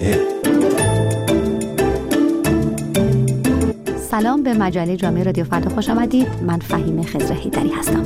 جامعه. سلام، به مجله جامعه رادیو فردا خوش آمدید. من فهیم خضر حیدری هستم.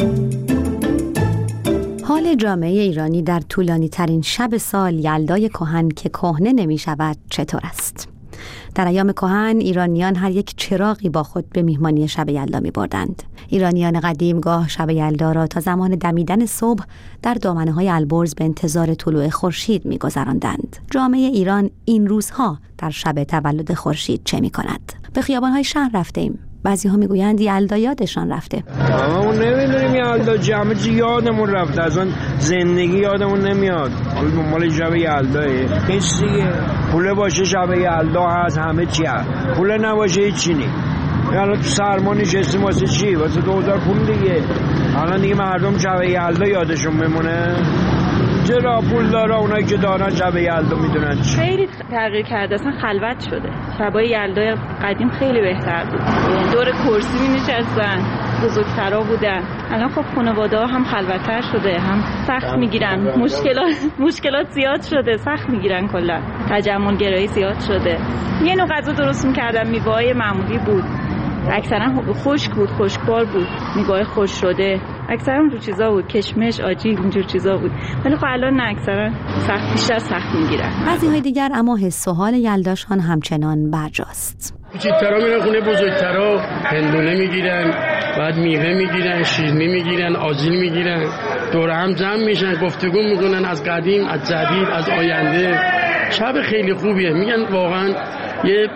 حال جامعه ایرانی در طولانی ترین شب سال یلدای کهن که کهنه نمی شود چطور است؟ در ایام کهن ایرانیان هر یک چراغی با خود به میهمانی شب یلدا می بردند. ایرانیان قدیم گاه شب یلدا را تا زمان دمیدن صبح در دامنه‌های البرز به انتظار طلوع خورشید می گذراندند. جامعه ایران این روزها در شب تولد خورشید چه می کند؟ به خیابان‌های شهر رفتیم. بعضی‌ها میگویند یلدا یادشان رفته. ما نمیدونیم یلدا همه چی یادمون رفته، اصلا زندگی یادمون نمیاد. حالا مال شب یلداه هیچ دیگه. پول باشه شب یلدا هست، همه چی هست. پول نباشه هیچی نیست. الان تو سرما نشستیم واسه چی؟ واسه 2000 پول دیگه. الان دیگه مردم شب یلدا یادشون میمونه. چرا پول داره اونایی که دارن شب یلدا میدونن؟ خیلی تغییر کرده، اصلا خلوت شده. شبای یلدای قدیم خیلی بهتر بود. دور کرسی می‌نشستن، بزرگترا بودن. الان خب خانواده‌ها هم خلوت‌تر شده، هم سخت میگیرن. مشکلات زیاد شده، سخت میگیرن کلا. تجمل گرایی زیاد شده. یه نوع غذا درست می‌کردن، میوه‌های معمولی بود. اکثرا خشک بود، خشکبار بود، میوه خوش شده. اکثرا اونجور چیزا بود، کشمش، آجیل، اینجور چیزا بود. ولی خب الان نه، اکثرا بیشتر سخت میگیرن. بعضی‌های دیگر اما حس و حال یلداشان همچنان برجاست. کوچیک‌ترا میرن خونه بزرگترا، هندونه میگیرن، بعد میوه میگیرن، شیرینی میگیرن، آجیل میگیرن، دور هم جمع میشن، گفتگو میکنن از قدیم، از جدید، از آینده. شب خیلی خوبیه. میگن واقعا یه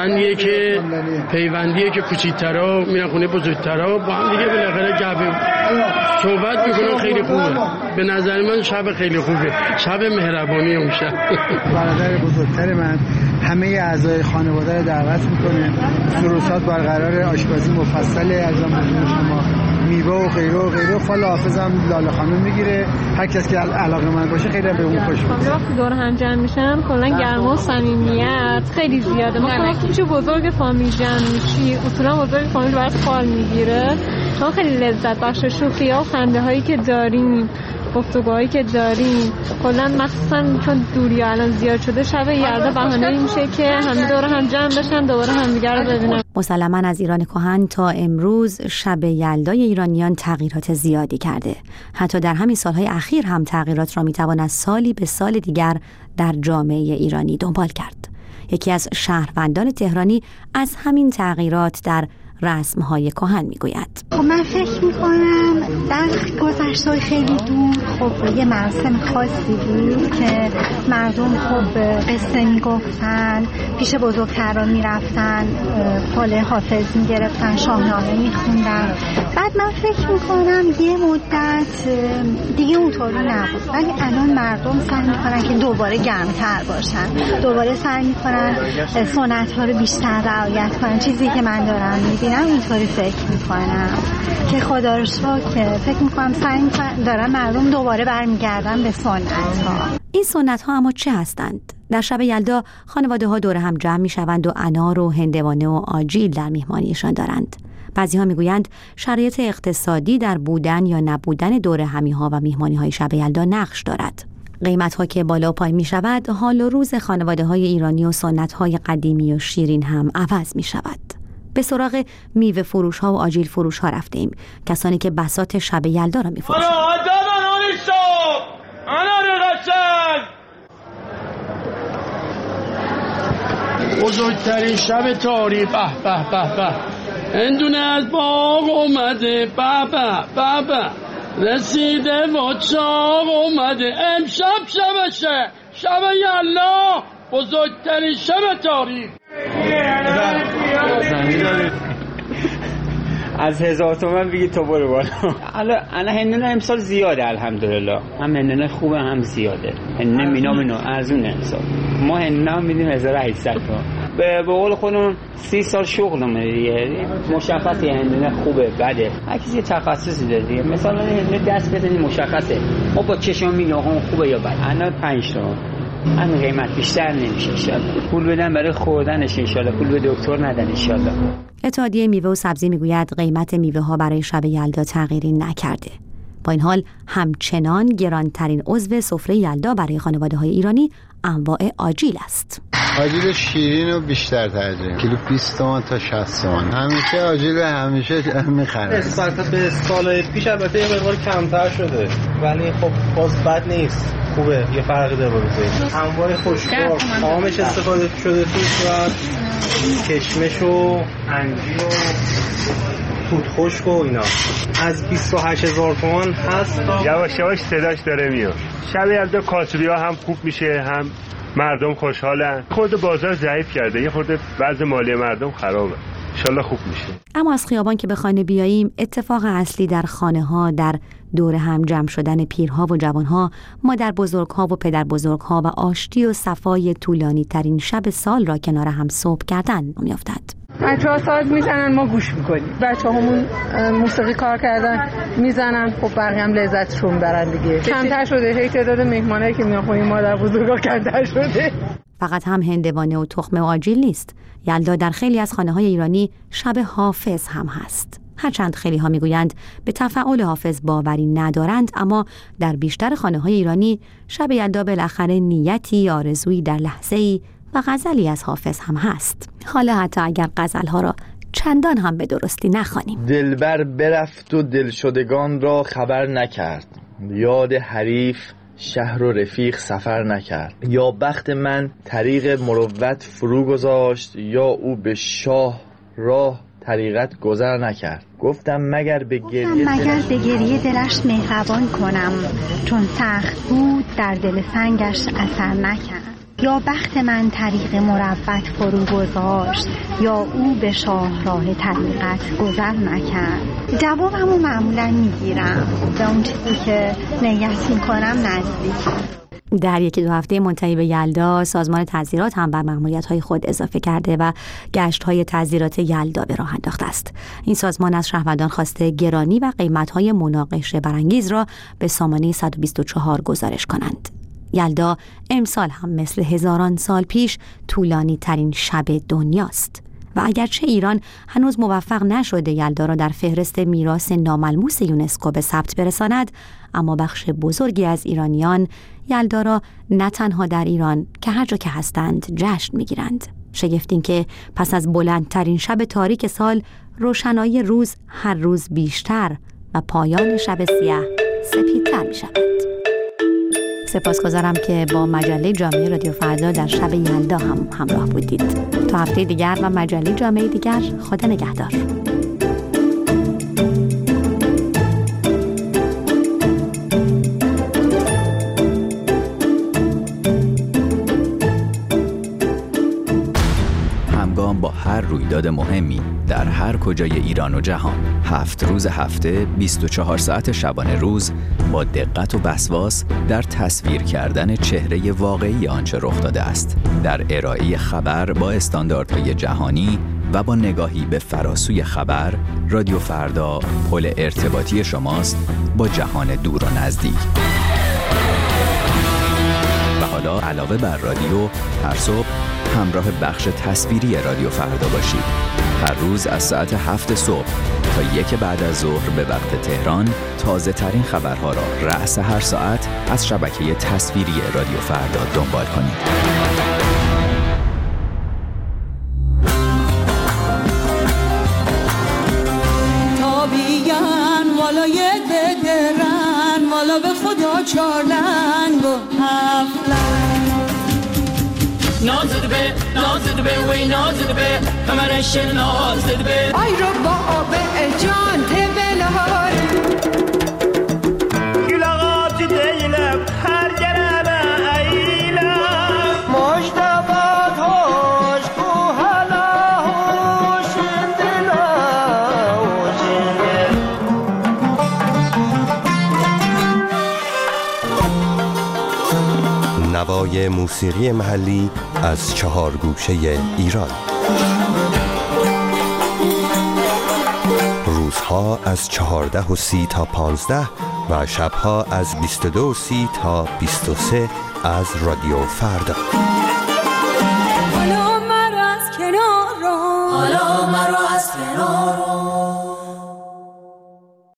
پیوندیه که کوچیک‌ترا میرن خونه بزرگترا با هم دیگه بالاخره گپ صحبت میکنن. خیلی خوبه. به نظر من شب خیلی خوبه. شب مهربانی اون شب. برادر بزرگتر من همه اعضای خانواده رو دعوت میکنه. سروسات برقرار، آشپزی مفصله از شما، میوه و غیره و غیره. فال حافظم لاله خانم میگیره. هر کس که علاقه‌مند باشه خیلی به اون خوش میاد. وقتی دور هم جمع میشن کلا گرما و صمیمیت خیلی زیاده. مثلا وقتی چه بزرگ فامیل جمع میشی، اصولا بزرگ فامیل برات فال میگیره. چون خیلی لذت بخش شوخی‌ها و خنده‌هایی که داریم، گفتگوهایی که داریم، کلا مخصوصا چون دوری‌ها الان زیاد شده، شب یلدا بهانه‌ای میشه که همه دور هم جمع بشن، دوباره همدیگه رو ببینن. مسلماً از ایران کهن تا امروز شب یلدای ایرانیان تغییرات زیادی کرده. حتی در همین سالهای اخیر هم تغییرات را میتوان از سالی به سال دیگر در جامعه ایرانی دنبال کرد. یکی از شهروندان تهرانی از همین تغییرات در رسم‌های کهن میگوید. خب من فکر میکنم در گذشته خیلی دور خب یه مراسم خاصی بود که مردم خب قصه میگفتن، پیش بزرگتران میرفتن، فال حافظ میگرفتن، شاهنامه میخوندن. بعد من فکر میکنم یه مدت دیگه اونطوری نبود، ولی الان مردم سعی میکنن که دوباره گرمتر باشن، دوباره سعی میکنن سنت ها رو بیشتر رعایت کنن. چیزی که من دارم میبینم اینطوری فکر میکنم که خدا رو شکر فکر میکنم سعی دارن مردم دوباره برمیگردن به سنت ها. این سنت ها اما چه هستند؟ در شب یلدا خانواده ها دور هم جمع میشوند و انار و هندوانه و آجیل در میهمانیشان دارند. بعضی ها میگویند شرایط اقتصادی در بودن یا نبودن دور همی ها و میهمانی های شب یلدا نقش دارد. قیمت ها که بالا و پایین می شود، حال و روز خانواده های ایرانی و سنت های قدیمی و شیرین هم عوض می شود. به سراغ میوه فروش ها و آجیل فروش ها رفتیم، کسانی که بساط شب یلدا را می فروشند. بزرگترین شب تاریخ. به به به به، هندونه از باغ اومده، به به به به، رسیده و چاق اومده. امشب شبشه، شب یلدا، بزرگترین شب تاریخ. از 1000 تومن بگید تو برو بالا. الان هندونه امسال زیاده الحمدلله، هم هندونه خوبه هم زیاده. هندونه مینامینو ارزونه امسال. ما هندونه میدیم 1800 تومن. به قول خودمون 30 سال شغلمه دیگه، مشخصه هندونه خوبه بده، هر کسی تخصصی داره دیگه. مثلا هندونه دست بزنید مشخصه ما با چشم میگم خوبه یا بد. الان 5 تومن همین قیمت، بیشتر نمیشه انشالله. پول بدن برای خوردنش انشالله، پول به دکتر ندن انشالله. اتحادیه میوه و سبزی میگوید قیمت میوه ها برای شب یلدا تغییری نکرده. با این حال همچنان گرانترین عضو سفره یلدا برای خانواده های ایرانی انواع آجیل است. آجیل شیرین رو بیشتر ترجیح، کیلو 20 تومان تا 60 تومان. همیشه آجیل همیشه میخرم. نسبت به سال پیش البته یه مقدار کمتر شده، ولی خب باز بد نیست، خوبه، یه فرقی داره بزنید. انواع خوشبو آمش استفاده شده توش و کشمش و انجیر و توت خشک و اینا از 28000 تومان هست. یواش یواش صداش داره میاد. شب یلدا کاسبیا هم خوب میشه، هم مردم خوشحالن. خود بازار ضعیف کرده، یه خورده وضع مالی مردم خرابه، انشالله خوب میشه. اما از خیابان که به خانه بیاییم، اتفاق اصلی در خانه ها در دور هم جمع شدن پیرها و جوانها، مادر بزرگها و پدر بزرگها و آشتی و صفای طولانی ترین شب سال را کنار هم صبح کردن میافتد. بچه‌ها ساز میزنن، ما گوش میکنیم. بچه‌هامون موسیقی کار کردن میزنن، خب بقیه هم لذتشون برن دیگه. کمتر شده، هی تعداد مهمانایی که میان خونه مادر بزرگا کمتر شده. فقط هم هندوانه و تخم و آجیل نیست. یلدا در خیلی از خانه‌های ایرانی شب حافظ هم هست. هرچند خیلی ها میگویند به تفعول حافظ باوری ندارند، اما در بیشتر خانه‌های ایرانی شب یلدا بالاخره نیتی، آرزویی در لحظه‌ای و غزلی از حافظ هم هست. حالا حتی اگر غزل‌ها را چندان هم به درستی نخوانیم. دلبر برفت و دلشدگان را خبر نکرد، یاد حریف شهر و رفیق سفر نکرد. یا بخت من طریق مروت فرو گذاشت، یا او به شاه راه طریقت گذر نکرد. گفتم مگر به گریه دلش مهربان کنم، چون سخت بود در دل سنگش اثر نکرد. یا بخت من طریق مروت فرو گذاشت، یا او به شاه راه طریقت گذر نکرد. جوابمو معمولا میگیرم، به اون چیزی که نیت میکنم نزدیک. در یکی دو هفته منتهی به یلدا، سازمان تعزیرات هم بر مأموریت‌های خود اضافه کرده و گشت‌های تعزیرات یلدا به راه انداخته است. این سازمان از شهروندان خواسته گرانی و قیمت‌های مناقشه برانگیز را به سامانه 124 گزارش کنند. یلدا امسال هم مثل هزاران سال پیش طولانی ترین شب دنیاست و اگرچه ایران هنوز موفق نشده یلدا را در فهرست میراث ناملموس یونسکو به ثبت برساند، اما بخش بزرگی از ایرانیان یلدا را نه تنها در ایران که هر جا که هستند جشن میگیرند. شگفت این که پس از بلندترین شب تاریک سال، روشنایی روز هر روز بیشتر و پایان شب سیاه سپیدتر می شود. سپاسگزارم که با مجله جامعه رادیو فردا در شب یلدا هم همراه بودید. تا هفته دیگر و مجله جامعه دیگر، خدا نگهدار. همگام با هر رویداد مهمی در هر کجای ایران و جهان، 7 روز هفته، 24 ساعت شبانه روز، با دقت و وسواس در تصویر کردن چهره واقعی آنچه رخ داده است، در ارائه خبر با استانداردهای جهانی و با نگاهی به فراسوی خبر، رادیو فردا پل ارتباطی شماست با جهان دور و نزدیک. و حالا علاوه بر رادیو، هر صبح همراه بخش تصویری رادیو فردا باشید. هر روز از ساعت 7 صبح تا 1 بعد از ظهر به وقت تهران، تازه ترین خبرها را رأس هر ساعت از شبکه تصویری رادیو فردا دنبال کنید. تابیان والا یه درن، والا به خدا 4 لنگ و 7 لنگ. نازد به وی نازد به کمرش نازد به آی رو با آب جان تبلهار گلاغات دیلم هر گرم ایلم مجدبات هوش کوهلا هوش دلا نوای موسیقی محلی از 4 گوشه ایران. روزها از 14:30 تا 15 و شبها از 22:30 تا 23 از رادیو فردا. حالا مرا از کنار